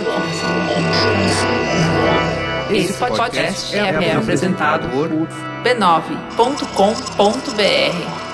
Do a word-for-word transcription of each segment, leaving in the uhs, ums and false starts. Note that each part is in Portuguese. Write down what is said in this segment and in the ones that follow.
Esse podcast é apresentado por b nove ponto com ponto b r.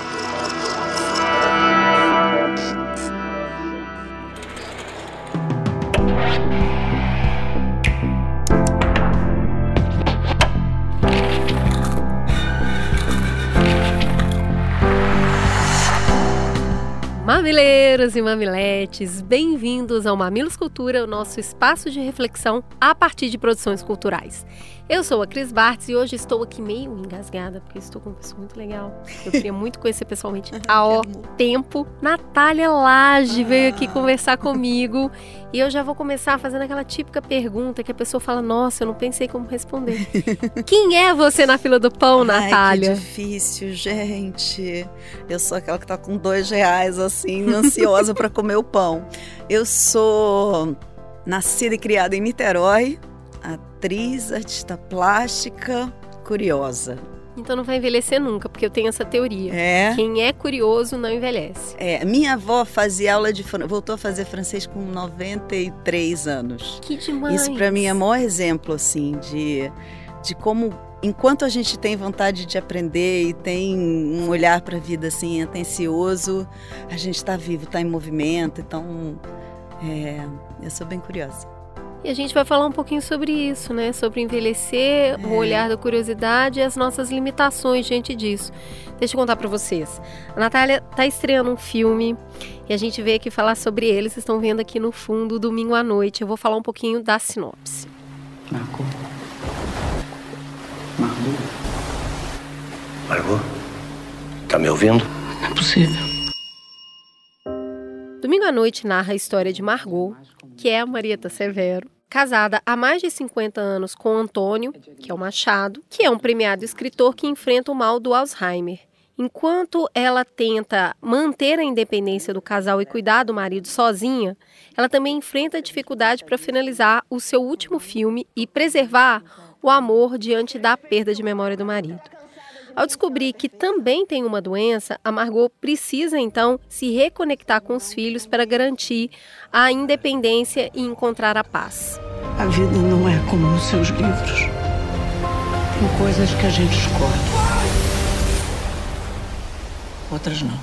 Mamileiros e mamiletes, bem-vindos ao Mamilos Cultura, o nosso espaço de reflexão a partir de produções culturais. Eu sou a Cris Bartz e hoje estou aqui meio engasgada, porque estou com uma pessoa muito legal. Eu queria muito conhecer pessoalmente há ó tempo. Natália Lage veio aqui conversar comigo e eu já vou começar fazendo aquela típica pergunta que a pessoa fala, nossa, eu não pensei como responder. Quem é você na fila do pão, Natália? Ai, que difícil, gente. Eu sou aquela que tá com dois reais, assim, ansiosa para comer o pão. Eu sou nascida e criada em Niterói, atriz, artista plástica, curiosa. Então não vai envelhecer nunca, porque eu tenho essa teoria. É. Quem é curioso não envelhece. É, minha avó fazia aula de voltou a fazer francês com noventa e três anos. Que demais. Isso para mim é o maior exemplo, assim, de, de como, enquanto a gente tem vontade de aprender e tem um olhar para a vida, assim, atencioso, a gente está vivo, está em movimento. Então, é, eu sou bem curiosa. E a gente vai falar um pouquinho sobre isso, né? Sobre envelhecer, é. o olhar da curiosidade e as nossas limitações diante disso. Deixa eu contar pra vocês. A Natália tá estreando um filme e a gente veio aqui falar sobre ele. Vocês estão vendo aqui no fundo, domingo à noite. Eu vou falar um pouquinho da sinopse. Margot? Margot? Margot? Tá me ouvindo? Não é possível. Domingo à Noite narra a história de Margot, que é a Marieta Severo, casada há mais de cinquenta anos com Antônio, que é o Machado, que é um premiado escritor que enfrenta o mal do Alzheimer. Enquanto ela tenta manter a independência do casal e cuidar do marido sozinha, ela também enfrenta a dificuldade para finalizar o seu último filme e preservar o amor diante da perda de memória do marido. Ao descobrir que também tem uma doença, a Margot precisa, então, se reconectar com os filhos para garantir a independência e encontrar a paz. A vida não é como nos seus livros. Tem coisas que a gente escolhe. Outras não.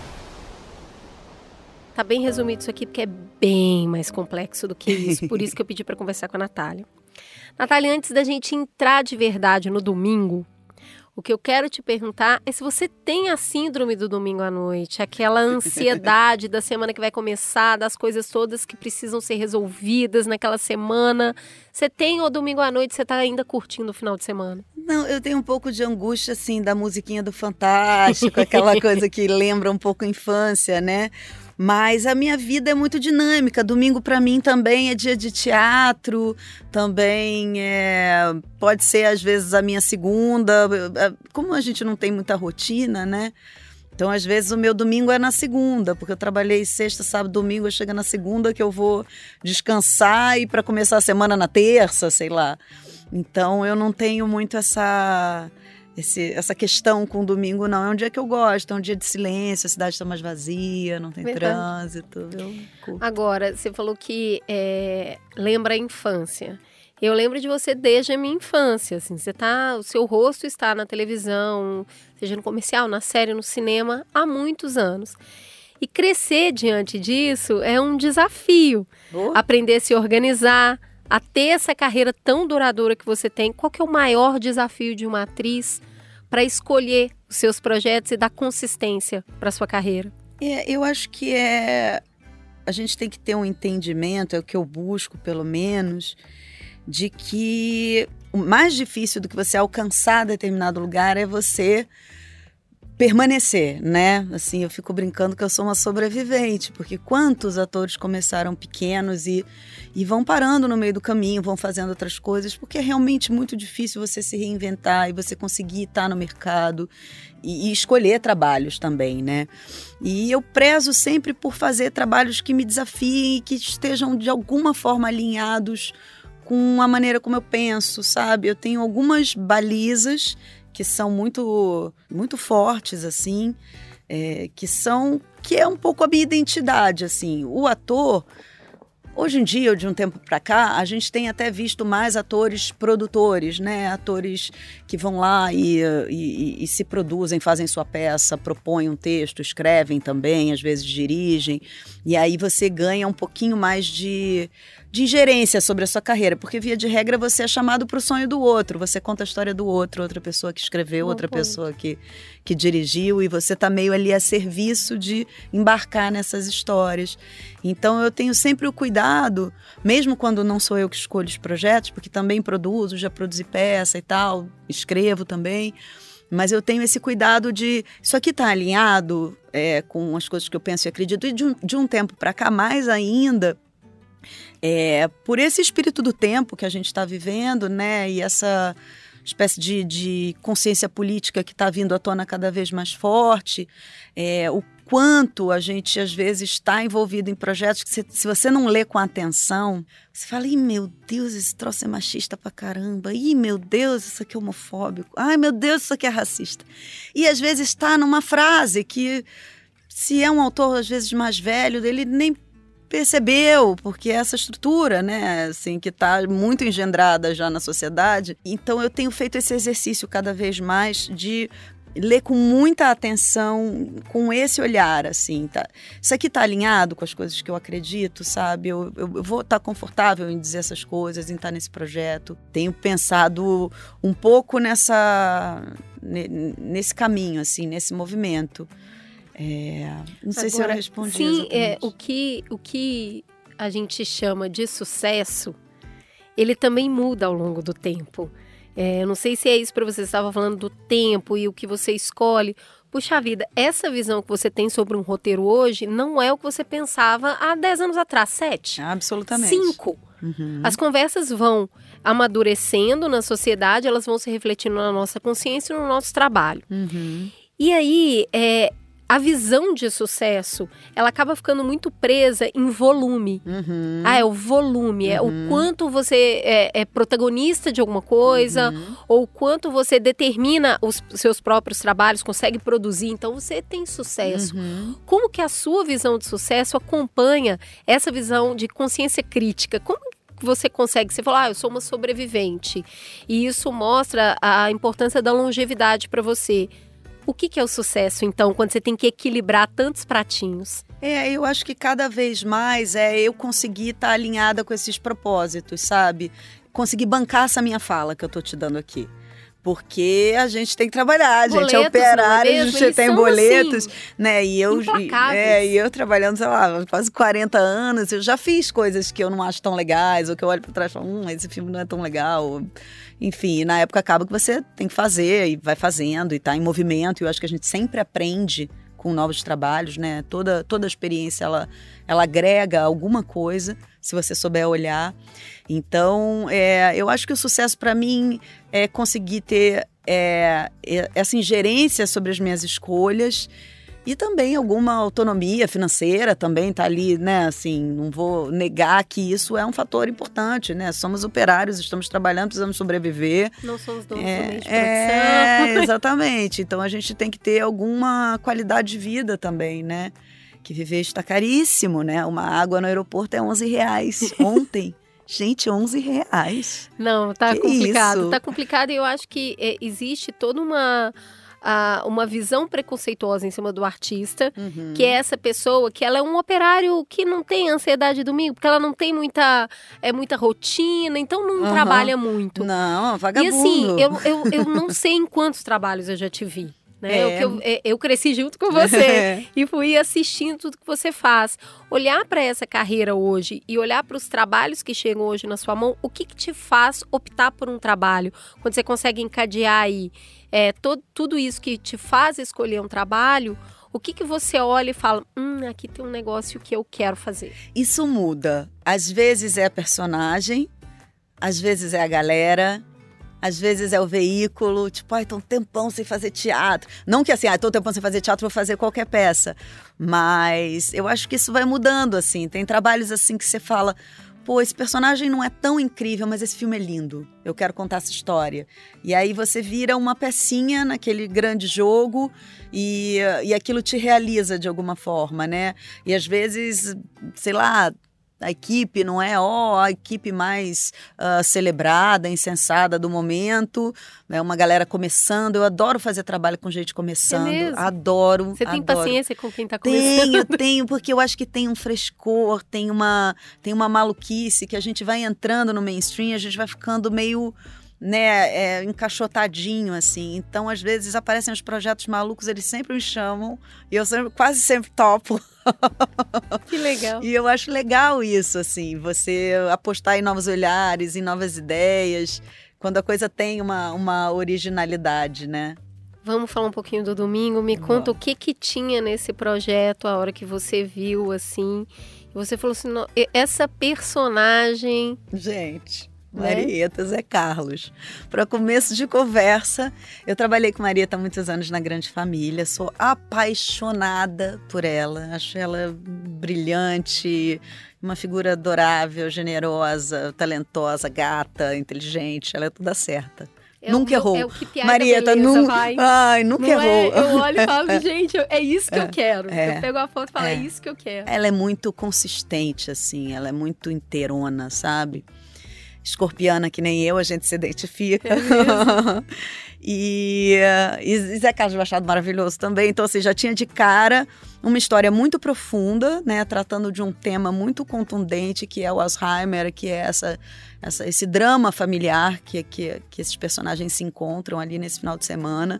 Tá bem resumido isso aqui, porque é bem mais complexo do que isso. Por isso que eu pedi para conversar com a Natália. Natália, antes da gente entrar de verdade no domingo, o que eu quero te perguntar é se você tem a síndrome do domingo à noite, aquela ansiedade da semana que vai começar, das coisas todas que precisam ser resolvidas naquela semana. Você tem ou domingo à noite você está ainda curtindo o final de semana? Não, eu tenho um pouco de angústia, assim, da musiquinha do Fantástico, aquela coisa que lembra um pouco a infância, né? Mas a minha vida é muito dinâmica. Domingo para mim também é dia de teatro, também é, pode ser às vezes a minha segunda. Como a gente não tem muita rotina, né? Então às vezes o meu domingo é na segunda, porque eu trabalhei sexta, sábado, domingo, eu chego na segunda que eu vou descansar e para começar a semana na terça, sei lá. Então eu não tenho muito essa... Esse, essa questão com o domingo, não. É um dia que eu gosto, é um dia de silêncio, a cidade está mais vazia, não tem Verdade. trânsito. Eu curto. Agora, você falou que é, lembra a infância. Eu lembro de você desde a minha infância. Assim, você tá, o seu rosto está na televisão, seja no comercial, na série, no cinema, há muitos anos. E crescer diante disso é um desafio. Oh. Aprender a se organizar, a ter essa carreira tão duradoura que você tem. Qual que é o maior desafio de uma atriz para escolher os seus projetos e dar consistência para a sua carreira? É, eu acho que é... A gente tem que ter um entendimento, é o que eu busco pelo menos, de que o mais difícil do que você alcançar determinado lugar é você permanecer, né? Assim, eu fico brincando que eu sou uma sobrevivente, porque quantos atores começaram pequenos e, e vão parando no meio do caminho, vão fazendo outras coisas, porque é realmente muito difícil você se reinventar e você conseguir estar no mercado e, e escolher trabalhos também, né? E eu prezo sempre por fazer trabalhos que me desafiem e que estejam de alguma forma alinhados com a maneira como eu penso, sabe? Eu tenho algumas balizas que são muito, muito fortes, assim, é, que são, que é um pouco a minha identidade, assim. O ator, Hoje em dia, ou de um tempo para cá, a gente tem até visto mais atores produtores, né? Atores que vão lá e, e, e se produzem, fazem sua peça, propõem um texto, escrevem também, às vezes dirigem. E aí você ganha um pouquinho mais de, de ingerência sobre a sua carreira, porque via de regra você é chamado para o sonho do outro, você conta a história do outro, outra pessoa que escreveu, outra pessoa que, que dirigiu, e você está meio ali a serviço de embarcar nessas histórias. Então eu tenho sempre o cuidado, mesmo quando não sou eu que escolho os projetos, porque também produzo, já produzi peça e tal, escrevo também, mas eu tenho esse cuidado de, isso aqui está alinhado é, com as coisas que eu penso e acredito, e de um, de um tempo para cá, mais ainda, é, por esse espírito do tempo que a gente está vivendo, né, e essa espécie de, de consciência política que está vindo à tona cada vez mais forte, é, o quanto a gente, às vezes, está envolvido em projetos que, se, se você não lê com atenção, você fala, ih, meu Deus, esse troço é machista pra caramba, ih, meu Deus, isso aqui é homofóbico, ai, meu Deus, isso aqui é racista. E, às vezes, está numa frase que, se é um autor, às vezes, mais velho, ele nem percebeu, porque essa estrutura, né, assim, que está muito engendrada já na sociedade. Então, eu tenho feito esse exercício cada vez mais de ler com muita atenção, com esse olhar, assim, tá? Isso aqui tá alinhado com as coisas que eu acredito, sabe? Eu, eu, eu vou estar confortável em dizer essas coisas, em estar nesse projeto. Tenho pensado um pouco nessa, nesse caminho, assim, nesse movimento. É, não sei Agora, se eu respondi sim, é, o que, o que a gente chama de sucesso, ele também muda ao longo do tempo. É, eu não sei se é isso para você, você estava falando do tempo e o que você escolhe. Puxa vida, essa visão que você tem sobre um roteiro hoje não é o que você pensava há dez anos atrás, sete? Absolutamente. Cinco. Uhum. As conversas vão amadurecendo na sociedade, elas vão se refletindo na nossa consciência e no nosso trabalho. Uhum. E aí, é, a visão de sucesso, ela acaba ficando muito presa em volume. Uhum. Ah, é o volume, uhum. é o quanto você é, é protagonista de alguma coisa, uhum. ou o quanto você determina os seus próprios trabalhos, consegue produzir, então você tem sucesso. Uhum. Como que a sua visão de sucesso acompanha essa visão de consciência crítica? Como que você consegue? Você fala, ah, eu sou uma sobrevivente, e isso mostra a importância da longevidade para você. O que, que é o sucesso, então, quando você tem que equilibrar tantos pratinhos? É, eu acho que cada vez mais é eu conseguir estar alinhada com esses propósitos, sabe? Conseguir bancar essa minha fala que eu tô te dando aqui. Porque a gente tem que trabalhar, a gente boletos, é operário, é a gente tem boletos, assim, né? E eu, é, e eu trabalhando, sei lá, quase quarenta anos, eu já fiz coisas que eu não acho tão legais, ou que eu olho para trás e falo, hum, esse filme não é tão legal. Enfim, na época acaba que você tem que fazer e vai fazendo e tá em movimento. E eu acho que a gente sempre aprende com novos trabalhos, né? Toda, toda experiência, ela, ela agrega alguma coisa, se você souber olhar. Então, é, eu acho que o sucesso para mim é conseguir ter é, essa ingerência sobre as minhas escolhas e também alguma autonomia financeira também tá ali, né? Assim, não vou negar que isso é um fator importante, né? Somos operários, estamos trabalhando, precisamos sobreviver. Não somos donos é, do meio de produção. É, exatamente. Então, a gente tem que ter alguma qualidade de vida também, né? Que viver está caríssimo, né? Uma água no aeroporto é onze reais ontem. Gente, onze reais. Não, tá que complicado. Isso? Tá complicado e eu acho que é, existe toda uma... A, uma visão preconceituosa em cima do artista, uhum. que é essa pessoa que ela é um operário que não tem ansiedade domingo, porque ela não tem muita, é, muita rotina, então não uhum. trabalha muito. Não, vagabundo. E assim, eu, eu, eu não sei em quantos trabalhos eu já te vi. Né? É. Eu, eu, eu cresci junto com você é. e fui assistindo tudo que você faz. Olhar para essa carreira hoje e olhar para os trabalhos que chegam hoje na sua mão, o que, que te faz optar por um trabalho? Quando você consegue encadear aí é, todo, tudo isso que te faz escolher um trabalho, o que, que você olha e fala, hum, aqui tem um negócio que eu quero fazer? Isso muda. Às vezes é a personagem, às vezes é a galera, às vezes é o veículo, tipo, ai, tô um tempão sem fazer teatro. Não que assim, ai, tô um tempão sem fazer teatro, vou fazer qualquer peça. Mas eu acho que isso vai mudando, assim. Tem trabalhos assim que você fala, pô, esse personagem não é tão incrível, mas esse filme é lindo. Eu quero contar essa história. E aí você vira uma pecinha naquele grande jogo e, e aquilo te realiza de alguma forma, né? E às vezes, sei lá, A equipe não é ó, a equipe mais uh, celebrada, insensada do momento. É uma galera começando. Eu adoro fazer trabalho com gente começando. É mesmo? Adoro. Você tem adoro. paciência com quem está começando? Tenho, tenho, porque eu acho que tem um frescor, tem uma, tem uma maluquice que a gente vai entrando no mainstream, a gente vai ficando meio... né, é, encaixotadinho, assim. Então, às vezes, aparecem os projetos malucos, eles sempre me chamam e eu sempre, quase sempre topo. Que legal. E eu acho legal isso, assim, você apostar em novos olhares, em novas ideias, quando a coisa tem uma, uma originalidade, né? Vamos falar um pouquinho do domingo. Me conta o que que tinha nesse projeto, a hora que você viu, assim. E você falou assim, essa personagem... Gente... Marieta, Zé Carlos. Para começo de conversa, eu trabalhei com Marieta há muitos anos na Grande Família, sou apaixonada por ela, acho ela brilhante, uma figura adorável, generosa, talentosa, gata, inteligente, ela é toda certa. É nunca o, errou. É o que piada Marieta, beleza, nu... vai. Ai, nunca Não errou. É? Eu olho e falo, gente, é isso que eu quero. É. Eu pego a foto e falo, é. É. é isso que eu quero. Ela é muito consistente, assim, ela é muito inteirona, sabe? Escorpiana que nem eu, a gente se identifica. É mesmo? e, e Zé Carlos Machado maravilhoso também. Então, assim, já tinha de cara uma história muito profunda, né? Tratando de um tema muito contundente, que é o Alzheimer, que é essa, essa, esse drama familiar que, que, que esses personagens se encontram ali nesse final de semana.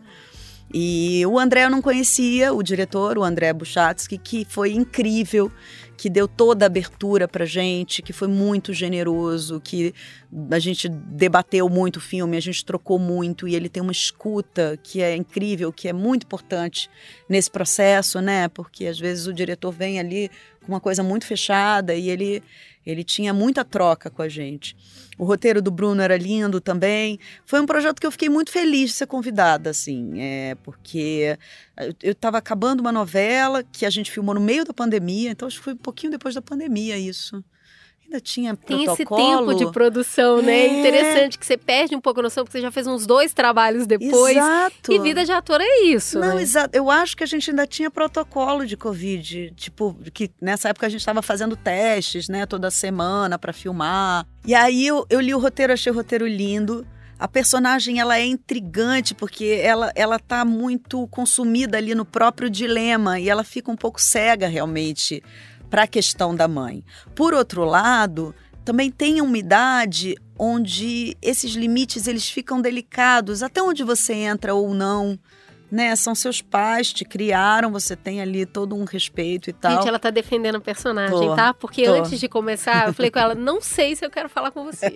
E o André eu não conhecia, o diretor, o André Buchatsky, que foi incrível, que deu toda a abertura pra gente, que foi muito generoso, que a gente debateu muito o filme, a gente trocou muito, e ele tem uma escuta que é incrível, que é muito importante nesse processo, né? Porque às vezes o diretor vem ali com uma coisa muito fechada e ele, ele tinha muita troca com a gente. O roteiro do Bruno era lindo também. Foi um projeto que eu fiquei muito feliz de ser convidada, assim, é, porque eu estava acabando uma novela que a gente filmou no meio da pandemia, então acho que foi um pouquinho depois da pandemia isso. Ainda tinha Tem protocolo. esse tempo de produção, né? É. Interessante que você perde um pouco a noção, porque você já fez uns dois trabalhos depois. Exato. E vida de ator é isso, Não, né? exato. Eu acho que a gente ainda tinha protocolo de Covid. Tipo, que nessa época a gente estava fazendo testes, né? Toda semana para filmar. E aí eu, eu li o roteiro, achei o roteiro lindo. A personagem, ela é intrigante, porque ela, ela tá muito consumida ali no próprio dilema. E ela fica um pouco cega, realmente, para a questão da mãe. Por outro lado, também tem uma idade onde esses limites eles ficam delicados, até onde você entra ou não, né? São seus pais, te criaram, você tem ali todo um respeito e tal. Gente, ela tá defendendo a personagem, Tô, tá? Porque tô. antes de começar, eu falei com ela, não sei se eu quero falar com você.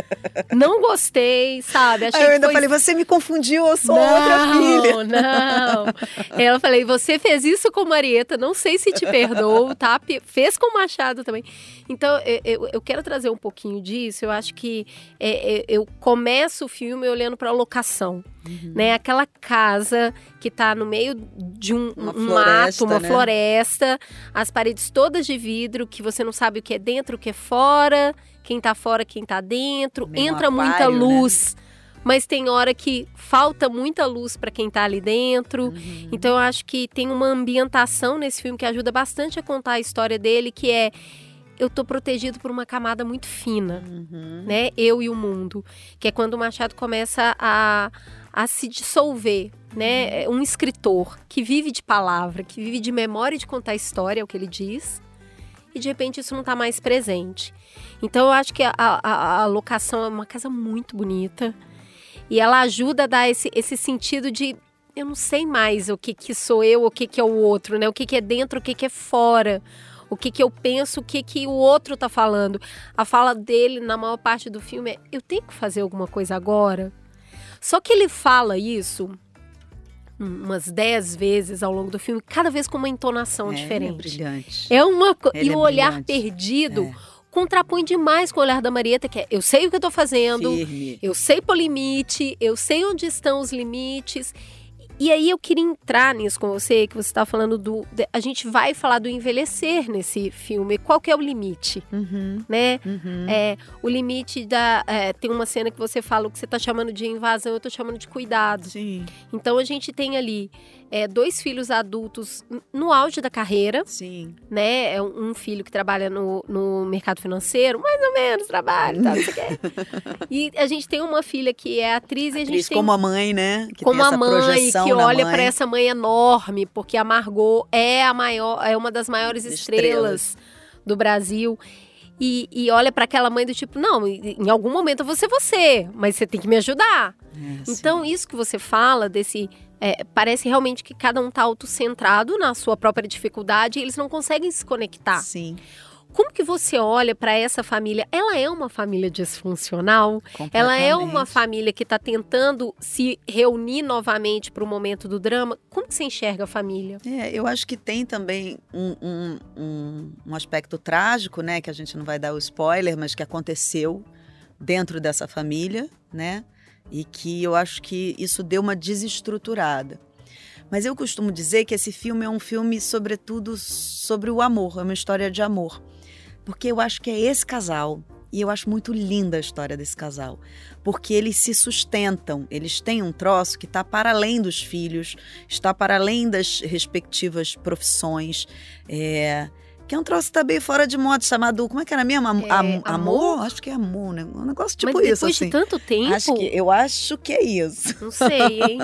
Não gostei, sabe? Achei Aí eu ainda que foi... falei, você me confundiu, eu sou não, outra filha. Não, Ela falei, você fez isso com Marieta, não sei se te perdoo, tá? Fez com Machado também. Então, eu, eu, eu quero trazer um pouquinho disso. Eu acho que é, eu começo o filme olhando para a locação. Uhum. Né? Aquela casa que está no meio de um, uma um floresta, mato, uma né? floresta, as paredes todas de vidro, que você não sabe o que é dentro, o que é fora, quem está fora, quem está dentro. Meio Entra um muita aquário, luz, né? Mas tem hora que falta muita luz para quem está ali dentro. Uhum. Então eu acho que tem uma ambientação nesse filme que ajuda bastante a contar a história dele, que é: eu tô protegido por uma camada muito fina, uhum. né? Eu e o mundo. Que é quando o Machado começa a, a se dissolver, né? Um escritor que vive de palavra, que vive de memória e de contar história, é o que ele diz. E de repente isso não tá mais presente. Então eu acho que a, a, a locação é uma casa muito bonita. E ela ajuda a dar esse, esse sentido de: eu não sei mais o que, que sou eu, o que, que é o outro, né? O que, que é dentro, o que, que é fora. O que, que eu penso, o que, que o outro tá falando. A fala dele, na maior parte do filme, é: eu tenho que fazer alguma coisa agora. Só que ele fala isso umas dez vezes ao longo do filme, cada vez com uma entonação é, diferente. É brilhante. É uma co- Ele E é o olhar brilhante. perdido É. contrapõe demais com o olhar da Marieta, que é: eu sei o que eu tô fazendo, Firme. eu sei pôr limite, eu sei onde estão os limites. E aí eu queria entrar nisso com você, que você estava falando do... de- a gente vai falar do envelhecer nesse filme. Qual que é o limite, Uhum. né? Uhum. É, o limite da... é, tem uma cena que você fala o que você está chamando de invasão, eu estou chamando de cuidado. Sim. Então a gente tem ali é, dois filhos adultos no auge da carreira. Sim. Né? É um filho que trabalha no, no mercado financeiro, mais ou menos trabalha, tá, não sei o quê. E a gente tem uma filha que é atriz e a gente Atriz tem... como a mãe, né? Que como tem essa a mãe, projeção que olha mãe. para essa mãe enorme, porque a Margot é, a maior, é uma das maiores estrelas, estrelas. do Brasil. E, e olha para aquela mãe do tipo, não, em algum momento eu vou ser você, mas você tem que me ajudar. É, então, isso que você fala desse... É, parece realmente que cada um está autocentrado na sua própria dificuldade e eles não conseguem se conectar. Sim. Como que você olha para essa família? Ela é uma família disfuncional? Ela é uma família que está tentando se reunir novamente para o momento do drama? Como que você enxerga a família? É, eu acho que tem também um, um, um, um aspecto trágico, né? Que a gente não vai dar o spoiler, mas que aconteceu dentro dessa família, né? E que eu acho que isso deu uma desestruturada. Mas eu costumo dizer que esse filme é um filme, sobretudo, sobre o amor. É uma história de amor. Porque eu acho que é esse casal. E eu acho muito linda a história desse casal. Porque eles se sustentam. Eles têm um troço que está para além dos filhos. Está para além das respectivas profissões. É... Que é um troço que tá bem fora de moda, chamado, como é que era mesmo? Am- é, am- amor? amor? Acho que é amor, né? Um negócio tipo Mas isso, depois assim. de tanto tempo... Acho que, eu acho que é isso. Não sei, hein?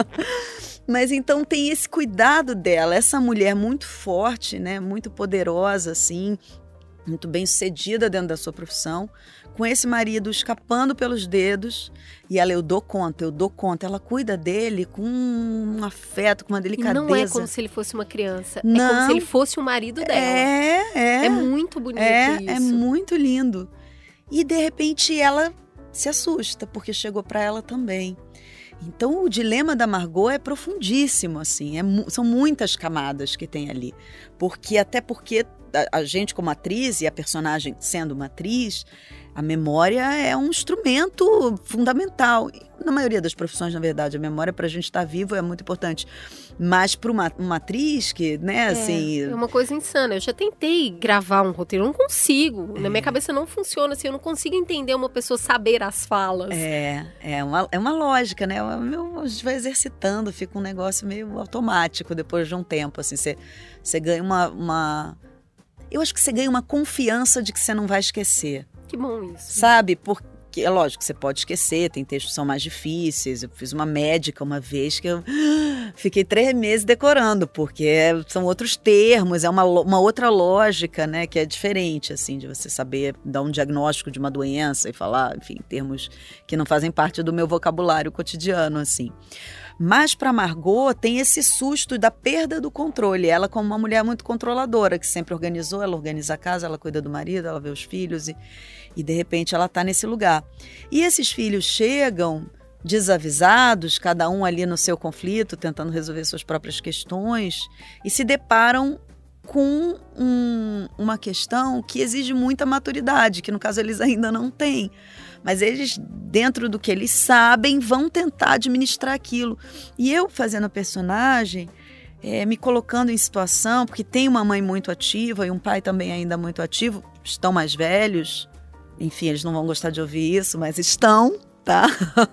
Mas então tem esse cuidado dela, essa mulher muito forte, né? Muito poderosa, assim, muito bem sucedida dentro da sua profissão, com esse marido escapando pelos dedos, e ela, eu dou conta, eu dou conta, ela cuida dele com um afeto, com uma delicadeza. E não é como se ele fosse uma criança, não, é como se ele fosse o marido dela. É, é. É muito bonito é, isso. É muito lindo. E de repente ela se assusta, porque chegou para ela também. Então o dilema da Margot é profundíssimo, assim, é, são muitas camadas que tem ali. Porque, até porque a, a gente como atriz e a personagem sendo uma atriz, a memória é um instrumento fundamental. Na maioria das profissões, na verdade, a memória para a gente estar vivo é muito importante. Mas para uma, uma atriz que, né, assim... É, é uma coisa insana. Eu já tentei gravar um roteiro, eu não consigo. É. Na minha cabeça não funciona assim, eu não consigo entender uma pessoa saber as falas. É, é uma, é uma lógica, né? A gente vai exercitando, fica um negócio meio automático depois de um tempo, assim. Você, você ganha uma, uma... Eu acho que você ganha uma confiança de que você não vai esquecer. Que bom isso. Sabe? Porque, é lógico que você pode esquecer, tem textos que são mais difíceis. Eu fiz uma médica uma vez que eu fiquei três meses decorando, porque são outros termos, é uma, uma outra lógica, né? Que é diferente, assim, de você saber dar um diagnóstico de uma doença e falar, enfim, termos que não fazem parte do meu vocabulário cotidiano, assim. Mas para Margot tem esse susto da perda do controle. Ela, como uma mulher muito controladora, que sempre organizou, ela organiza a casa, ela cuida do marido, ela vê os filhos e, e de repente ela está nesse lugar. E esses filhos chegam desavisados, cada um ali no seu conflito, tentando resolver suas próprias questões, e se deparam com um, uma questão que exige muita maturidade, que no caso eles ainda não têm. Mas eles, dentro do que eles sabem, vão tentar administrar aquilo. E eu, fazendo a personagem, é, me colocando em situação, porque tem uma mãe muito ativa e um pai também ainda muito ativo, estão mais velhos, enfim, eles não vão gostar de ouvir isso, mas estão, tá?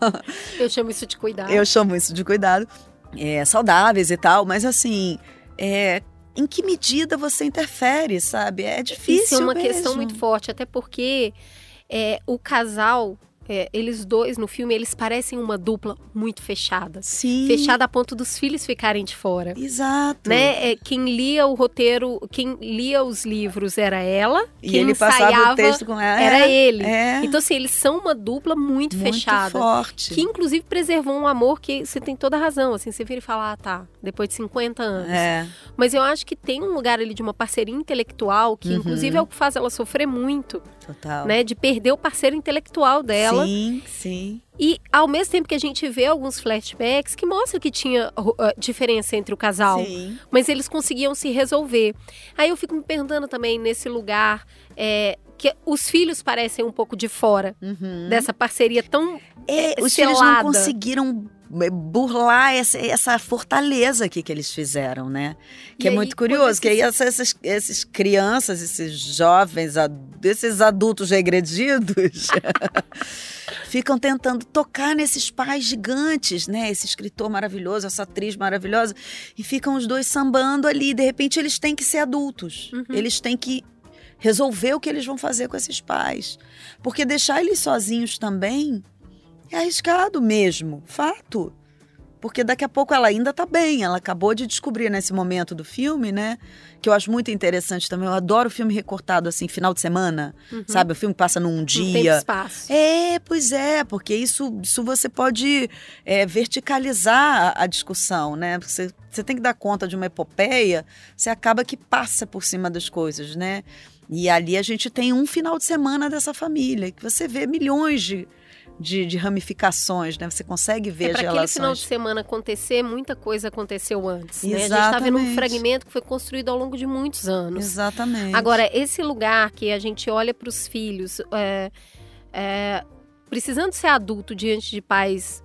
Eu chamo isso de cuidado. Eu chamo isso de cuidado. É, saudáveis e tal, mas assim... É, em que medida você interfere, sabe? É difícil Isso é uma mesmo. questão muito forte, até porque... É, o casal, é, eles dois no filme, eles parecem uma dupla muito fechada. Sim. Fechada a ponto dos filhos ficarem de fora. Exato. Né? É, quem lia o roteiro, quem lia os livros era ela, e quem ele ensaiava passava o texto com ela. era é, ele. É. Então assim, eles são uma dupla muito, muito fechada. forte. Que inclusive preservou um amor que você tem toda a razão. Assim, você vira e fala, ah, tá, depois de cinquenta anos. É. Mas eu acho que tem um lugar ali de uma parceria intelectual, que uhum. inclusive é o que faz ela sofrer muito. Total. Né, de perder o parceiro intelectual dela. Sim, sim. E ao mesmo tempo que a gente vê alguns flashbacks que mostram que tinha uh, diferença entre o casal. Sim. Mas eles conseguiam se resolver. Aí eu fico me perguntando também nesse lugar é, que os filhos parecem um pouco de fora Uhum. dessa parceria tão é, selada. Os filhos não conseguiram burlar essa, essa fortaleza aqui que eles fizeram, né? Que E é aí, muito curioso, quando que aí esses- essas, esses crianças, esses jovens, ad- esses adultos regredidos ficam tentando tocar nesses pais gigantes, né? Esse escritor maravilhoso, essa atriz maravilhosa, e ficam os dois sambando ali. De repente eles têm que ser adultos, Uhum. eles têm que resolver o que eles vão fazer com esses pais. Porque deixar eles sozinhos também é arriscado mesmo, fato. Porque daqui a pouco ela ainda tá bem, ela acabou de descobrir nesse momento do filme, né? Que eu acho muito interessante também, eu adoro filme recortado assim, final de semana, Uhum. sabe? O filme passa num Não tem dia. espaço. É, pois é, porque isso, isso você pode é, verticalizar a, a discussão, né? Porque você, você tem que dar conta de uma epopeia, você acaba que passa por cima das coisas, né? E ali a gente tem um final de semana dessa família, que você vê milhões de, de, de ramificações, né? Você consegue ver É as para aquele relações. final de semana acontecer, muita coisa aconteceu antes. Né? A gente está vendo um Exatamente. fragmento que foi construído ao longo de muitos anos. Exatamente. Agora, esse lugar que a gente olha para os filhos, é, é, precisando ser adulto diante de pais,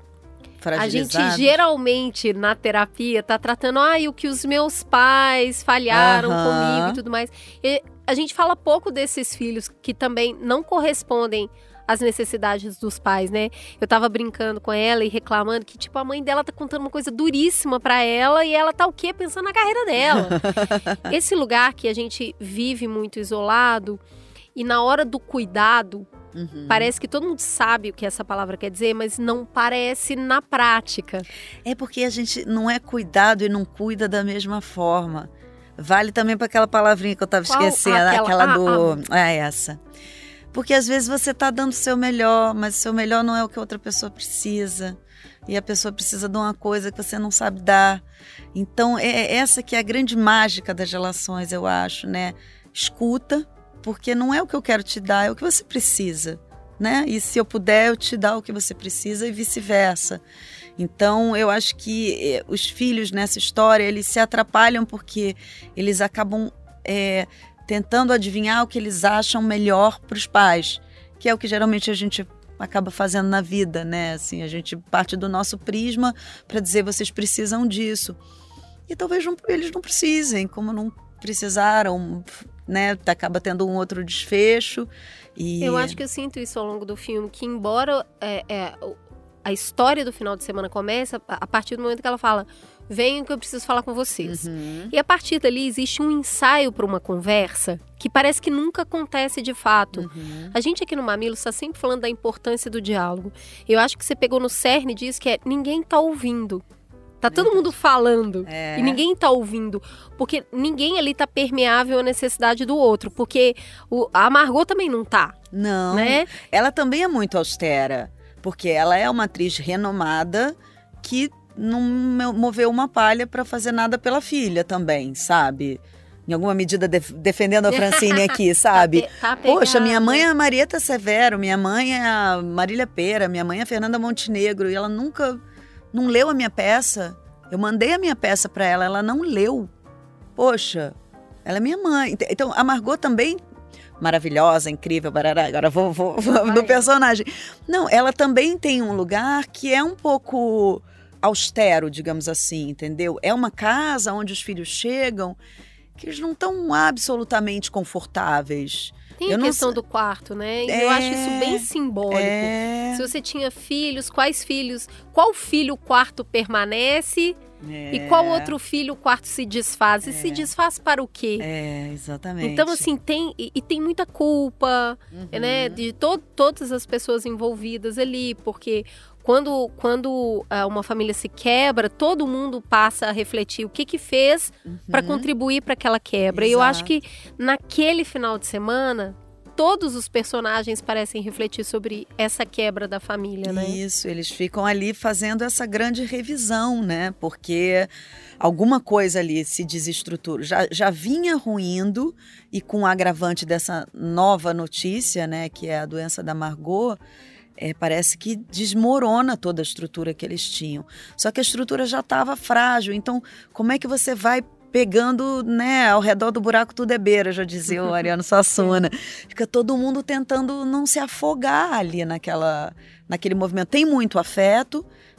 a gente Fragilizados. geralmente na terapia tá tratando, ai, o que os meus pais falharam Aham. comigo e tudo mais. E a gente fala pouco desses filhos que também não correspondem às necessidades dos pais, né? Eu tava brincando com ela e reclamando que, tipo, a mãe dela tá contando uma coisa duríssima pra ela e ela tá o quê? Pensando na carreira dela. Esse lugar que a gente vive muito isolado e na hora do cuidado, Uhum. parece que todo mundo sabe o que essa palavra quer dizer, mas não parece na prática. É porque a gente não é cuidado e não cuida da mesma forma. Vale também para aquela palavrinha que eu estava Qual? esquecendo, Ah, aquela, aquela- do... É essa. Porque às vezes você está dando o seu melhor, mas o seu melhor não é o que a outra pessoa precisa. E a pessoa precisa de uma coisa que você não sabe dar. Então, é essa que é a grande mágica das relações, eu acho, né? Escuta, porque não é o que eu quero te dar, é o que você precisa, né? E se eu puder, eu te dar o que você precisa e vice-versa. Então, eu acho que eh, os filhos nessa história, eles se atrapalham porque eles acabam é, tentando adivinhar o que eles acham melhor para os pais, que é o que geralmente a gente acaba fazendo na vida, né? Assim, a gente parte do nosso prisma para dizer vocês precisam disso. E talvez não, eles não precisem, como não precisaram, né? Acaba tendo um outro desfecho. E... Eu acho que eu sinto isso ao longo do filme, que embora é, é, a história do final de semana comece a, a partir do momento que ela fala, venham que eu preciso falar com vocês. Uhum. E a partir dali existe um ensaio para uma conversa que parece que nunca acontece de fato. Uhum. A gente aqui no Mamilos está sempre falando da importância do diálogo. Eu acho que você pegou no cerne disso, que é ninguém tá ouvindo. Tá todo mundo falando É. e ninguém tá ouvindo, porque ninguém ali tá permeável à necessidade do outro, porque o, a Margot também não tá, Não, né? ela também é muito austera, porque ela é uma atriz renomada que não mo- moveu uma palha para fazer nada pela filha também, sabe? Em alguma medida def- defendendo a Francine aqui, sabe? Tá pe- tá Poxa, minha pegada. mãe é a Marieta Severo, minha mãe é a Marília Pera, minha mãe é a Fernanda Montenegro, e ela nunca não leu a minha peça. Eu mandei a minha peça para ela, ela não leu. Poxa, ela é minha mãe. Ent- Então, a Margot também, maravilhosa, incrível, barará, agora vou, vou, vou no personagem. Não, ela também tem um lugar que é um pouco austero, digamos assim, entendeu? É uma casa onde os filhos chegam que eles não estão absolutamente confortáveis. Tem Eu a não questão sei- do quarto, né? E É, eu acho isso bem simbólico. É, Se você tinha filhos, quais filhos, qual filho o quarto permanece e qual outro filho o quarto se desfaz? E se desfaz para o quê? É, exatamente. Então, assim, tem e, e tem muita culpa, Uhum. né, de to, todas as pessoas envolvidas ali, porque quando, quando ah, uma família se quebra, todo mundo passa a refletir o que que fez para contribuir para aquela quebra. E eu acho Exato. que naquele final de semana, todos os personagens parecem refletir sobre essa quebra da família, né? Isso, eles ficam ali fazendo essa grande revisão, né? Porque alguma coisa ali se desestrutura. Já, já vinha ruindo e com o agravante dessa nova notícia, né? Que é a doença da Margot, é, parece que desmorona toda a estrutura que eles tinham. Só que a estrutura já estava frágil. Então, como é que você vai pegando, né, ao redor do buraco tudo é beira, já dizia o Ariano Suassuna. Fica todo mundo tentando não se afogar ali naquela, naquele movimento. Tem muito afeto,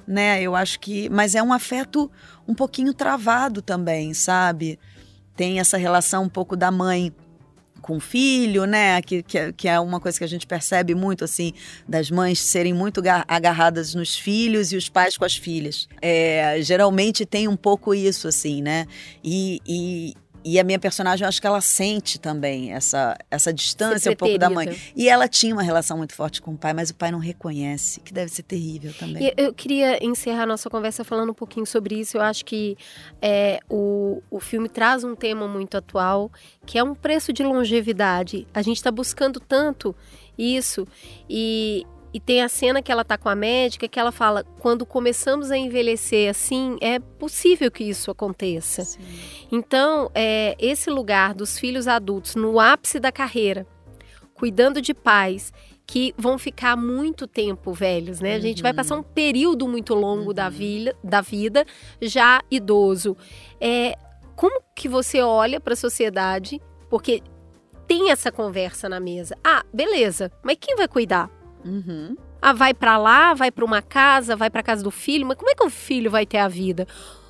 né? Eu acho que... Mas é um afeto um pouquinho travado também, sabe? Tem essa relação um pouco da mãe com o filho, né? Que, que, que é uma coisa que a gente percebe muito, assim, das mães serem muito agarradas nos filhos e os pais com as filhas. É, geralmente tem um pouco isso, assim, né? E... e E a minha personagem, eu acho que ela sente também essa, essa distância um pouco da mãe. E ela tinha uma relação muito forte com o pai, mas o pai não reconhece, que deve ser terrível também. E eu queria encerrar a nossa conversa falando um pouquinho sobre isso. Eu acho que é, o, o filme traz um tema muito atual, que é um preço de longevidade. A gente está buscando tanto isso e... E tem a cena que ela tá com a médica, que ela fala, quando começamos a envelhecer assim, é possível que isso aconteça. Sim. Então, é, esse lugar dos filhos adultos, no ápice da carreira, cuidando de pais que vão ficar muito tempo velhos, né? Uhum. A gente vai passar um período muito longo uhum. da, vida, da vida, já idoso. É, como que você olha para a sociedade? Porque tem essa conversa na mesa. Ah, beleza, mas quem vai cuidar? Uhum. Ah, vai pra lá, vai pra uma casa, vai pra casa do filho, mas como é que o filho vai ter a vida?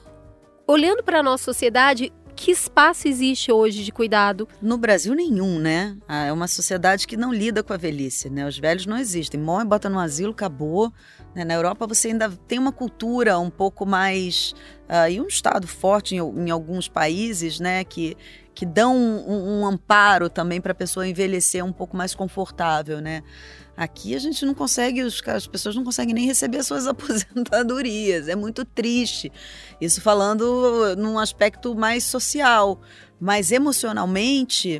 Olhando pra nossa sociedade, que espaço existe hoje de cuidado? No Brasil, nenhum, né? Ah, é uma sociedade que não lida com a velhice, né? Os velhos não existem. Morre, bota no asilo, acabou. Né? Na Europa, você ainda tem uma cultura um pouco mais... Uh, e um Estado forte em, em alguns países, né? Que, que dão um, um amparo também para a pessoa envelhecer um pouco mais confortável, né? Aqui a gente não consegue, as pessoas não conseguem nem receber as suas aposentadorias. É muito triste. Isso falando num aspecto mais social. Mas emocionalmente,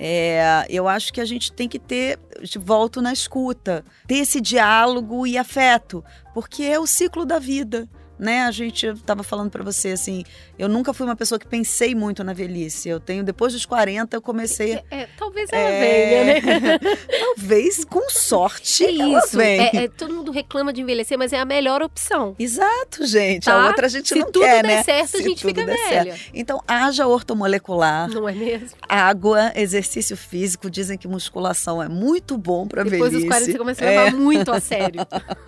é, eu acho que a gente tem que ter, volto na escuta, ter esse diálogo e afeto, porque é o ciclo da vida. Né? A gente, eu estava falando para você, assim, eu nunca fui uma pessoa que pensei muito na velhice. Eu tenho, depois dos quarenta, eu comecei... É, é, talvez ela é, venha, né? Talvez, com sorte, é ela isso. venha. É, é, todo mundo reclama de envelhecer, mas é a melhor opção. Exato, gente. Tá? A outra a gente Se não quer, né? Se tudo der certo, Se a gente fica velha. Certo. Então, haja ortomolecular. Não é mesmo? Água, exercício físico. Dizem que musculação é muito bom para velhice. Depois dos quarenta, você começa a levar é. muito a sério.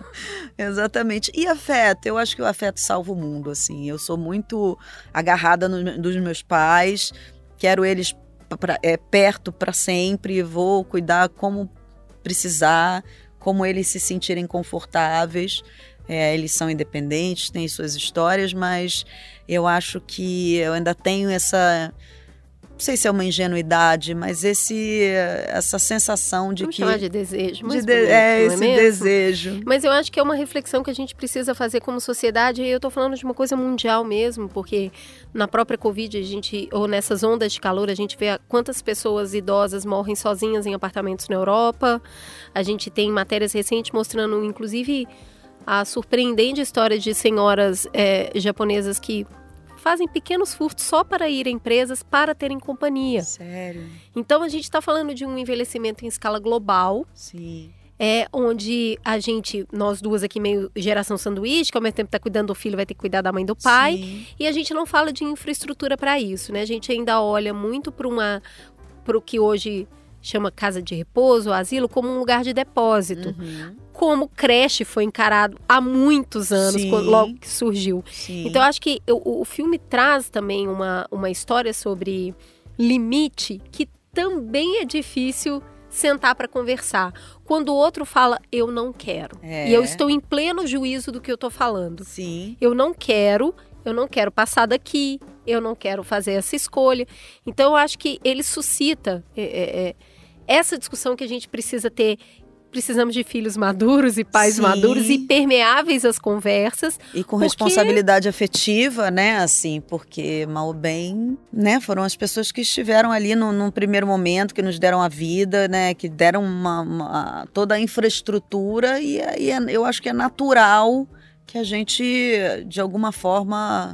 Exatamente. E afeto? Eu acho que o afeto salva o mundo, assim. Eu sou muito agarrada no, dos meus pais, quero eles pra, é, perto para sempre, vou cuidar como precisar, como eles se sentirem confortáveis. É, eles são independentes, têm suas histórias, mas eu acho que eu ainda tenho essa... Não sei se é uma ingenuidade, mas esse, essa sensação de Vamos que... chamar de desejo. De de, é, esse é desejo. Mas eu acho que é uma reflexão que a gente precisa fazer como sociedade, e eu estou falando de uma coisa mundial mesmo, porque na própria Covid, a gente, ou nessas ondas de calor, a gente vê quantas pessoas idosas morrem sozinhas em apartamentos na Europa. A gente tem matérias recentes mostrando, inclusive, a surpreendente história de senhoras é, japonesas que fazem pequenos furtos só para ir a empresas para terem companhia. Sério? Então, a gente está falando de um envelhecimento em escala global. Sim. É onde a gente, nós duas aqui meio geração sanduíche, que ao mesmo tempo está cuidando do filho, vai ter que cuidar da mãe e do pai. Sim. E a gente não fala de infraestrutura para isso, né? A gente ainda olha muito para uma, para o que hoje chama casa de repouso, asilo, como um lugar de depósito. Uhum. Como creche foi encarado há muitos anos, quando, logo que surgiu. Sim. Então, eu acho que o, o filme traz também uma, uma história sobre limite que também é difícil sentar para conversar. Quando o outro fala, eu não quero. É. E eu estou em pleno juízo do que eu estou falando. Sim. Eu não quero, eu não quero passar daqui, eu não quero fazer essa escolha. Então, eu acho que ele suscita é, é, essa discussão que a gente precisa ter. Precisamos de filhos maduros e pais Sim. maduros e permeáveis às conversas. E com porque... responsabilidade afetiva, né, assim, porque, mal ou bem, né, foram as pessoas que estiveram ali no, num primeiro momento, que nos deram a vida, né, que deram uma, uma, toda a infraestrutura e, e eu acho que é natural que a gente, de alguma forma,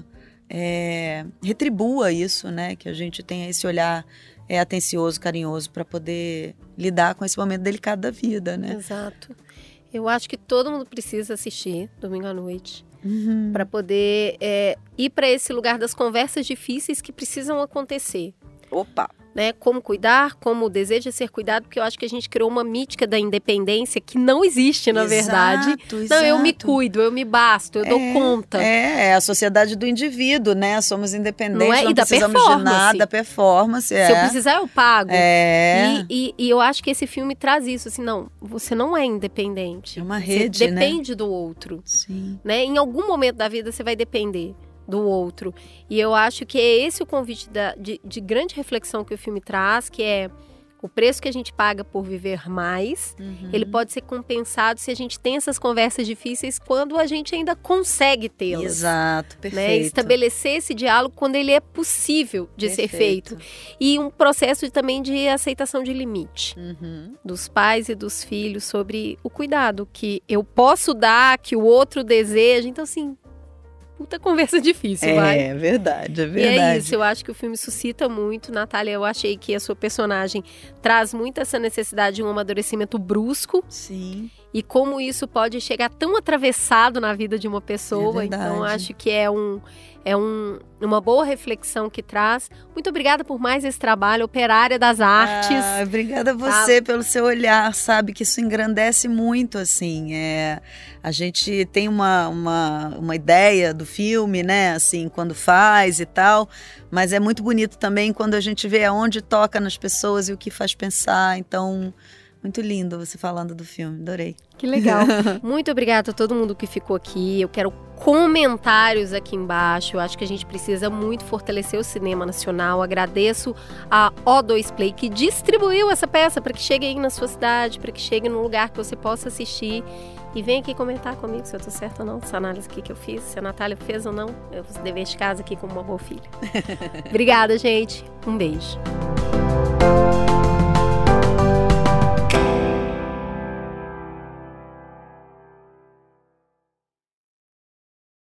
é, retribua isso, né, que a gente tenha esse olhar é atencioso, carinhoso, para poder lidar com esse momento delicado da vida, né? Exato. Eu acho que todo mundo precisa assistir domingo à noite uhum. para poder é, ir para esse lugar das conversas difíceis que precisam acontecer. Opa! né? Como cuidar, como o desejo de ser cuidado, porque eu acho que a gente criou uma mítica da independência que não existe, na exato, verdade. Exato. Não, eu me cuido, eu me basto, eu é, dou conta. É, é a sociedade do indivíduo, né? Somos independentes, não, é? não e da precisamos performance. de nada, performance. É. Se eu precisar, eu pago. É. E, e, e eu acho que esse filme traz isso, assim, não, você não é independente. É uma você rede, depende né? do outro. Sim. Né? Em algum momento da vida você vai depender do outro. E eu acho que é esse o convite da, de, de grande reflexão que o filme traz, que é o preço que a gente paga por viver mais, uhum. ele pode ser compensado se a gente tem essas conversas difíceis quando a gente ainda consegue tê-las. Exato, perfeito. Né? Estabelecer esse diálogo quando ele é possível de perfeito. ser feito. E um processo também de aceitação de limite uhum. dos pais e dos filhos sobre o cuidado que eu posso dar, que o outro deseja. Então, assim, puta conversa difícil, é, vai. É verdade, é verdade. E é isso, eu acho que o filme suscita muito. Natália, eu achei que a sua personagem traz muito essa necessidade de um amadurecimento brusco. Sim. E como isso pode chegar tão atravessado na vida de uma pessoa. É então, acho que é, um, é um, uma boa reflexão que traz. Muito obrigada por mais esse trabalho, Operária das Artes. Ah, obrigada a você tá? pelo seu olhar, sabe? Que isso engrandece muito, assim. É, a gente tem uma, uma, uma ideia do filme, né? Assim, quando faz e tal. Mas é muito bonito também quando a gente vê aonde toca nas pessoas e o que faz pensar. Então, muito lindo você falando do filme. Adorei. Que legal. Muito obrigada a todo mundo que ficou aqui. Eu quero comentários aqui embaixo. Eu acho que a gente precisa muito fortalecer o cinema nacional. Agradeço a O dois Play que distribuiu essa peça para que chegue aí na sua cidade, para que chegue num lugar que você possa assistir. E vem aqui comentar comigo se eu tô certa ou não, essa análise aqui que eu fiz, se a Natália fez ou não. Eu dever de casa aqui como uma boa filha. Obrigada, gente. Um beijo.